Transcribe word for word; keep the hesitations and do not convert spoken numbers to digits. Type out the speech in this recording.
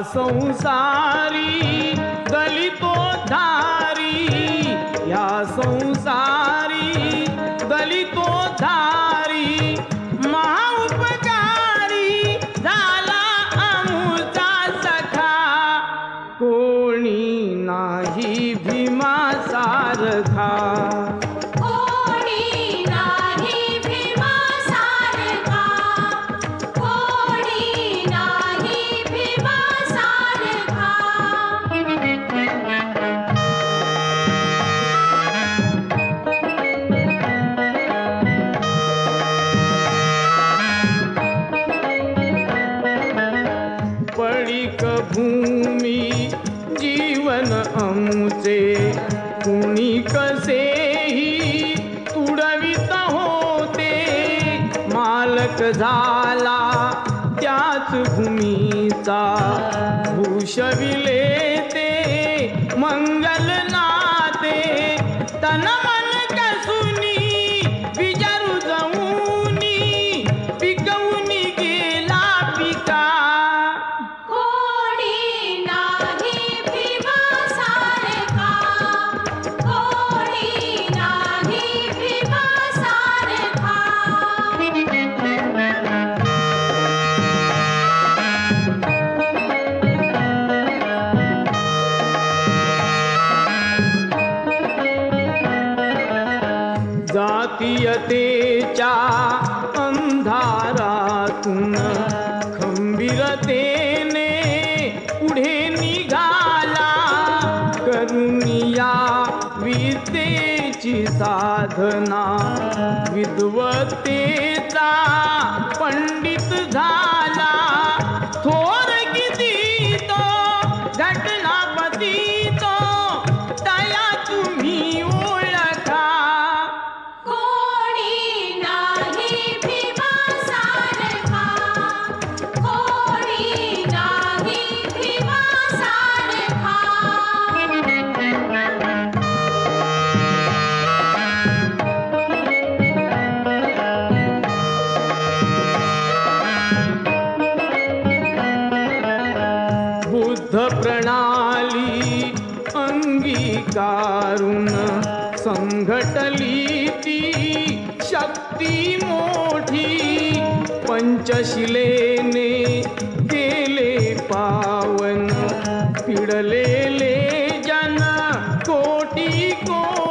संसारी दलितोद्धारी, या संसारी दलितोद्धारी महाउपकारी झाला आमुचा सखा, कोणी नाही भीमासारखा. पडिक भूमी जीवन आमुचे, कुणी कसेही तुडवित होते. मालक झाला त्याच भूमीचा, भूषविले ते मंगल नाते. तन मन कसुनी विचारू जाऊनी, पिकवूनी गेला पिका. जातीयतेच्या अंधारातून खंबीरतेने पुढे निघाला, करुनिया विद्येची साधना, विद्वत्तेचा पंडित झाला. थोर किती तो घटनापती तो, दया तुम्ही ओळखा. बुद्ध प्रणाली अंगीकारून संघटली ती शक्ती मोठी. पंचशिलेने केले पावन, पिडलेले जन कोटी कोटी.